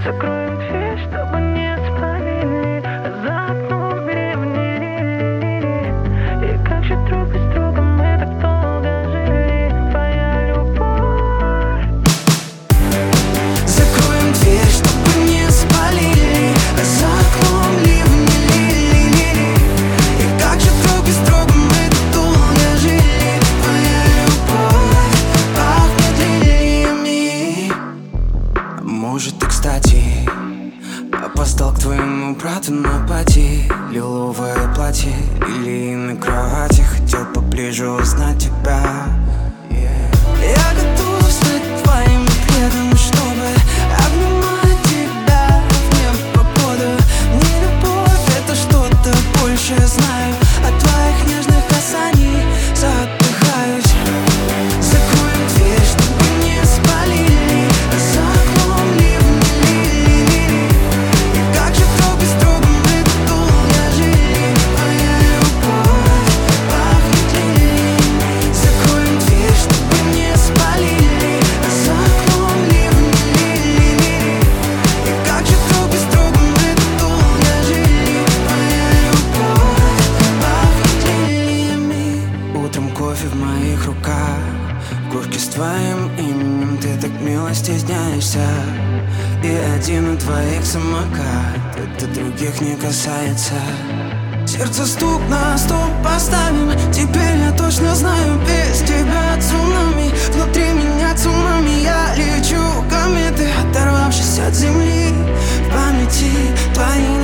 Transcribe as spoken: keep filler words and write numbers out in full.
Закроем дверь, чтобы не спалили за окном ливни. И как же друг без друга мы так долго жили. Твоя любовь. Закроем дверь, чтобы не спалили за окном ливни. И как же друг без друга мы так долго жили. Твоя любовь пахнет лилиями. Может, ты, кстати, опоздал к твоему брату на пати. Лиловое платье или на кровати. Хотел поближе узнать тебя. Я готов стать твоим пледом, чтобы обнимать тебя в непогоду. Не любовь, это что-то большее. Знаю, от твоих нежных касаний задыхаюсь. Закроем дверь, чтобы не спалили за окном ливни. И как же друг без друга мы так долго жили. Твоя любовь пахнет лилиями. Закроем дверь, чтобы не спалили за окном ливни. И как же друг без друга мы так долго жили. Твоя любовь пахнет лилиями. Утром кофе в моих руках, в кружке с твоим именем. Ты так мило стесняешься. И один у твоих самокат, это других не касается. Сердце стук на стоп поставим. Теперь я точно знаю, без тебя цунами. Внутри меня цунами, я лечу кометы, оторвавшись от земли. В памяти твои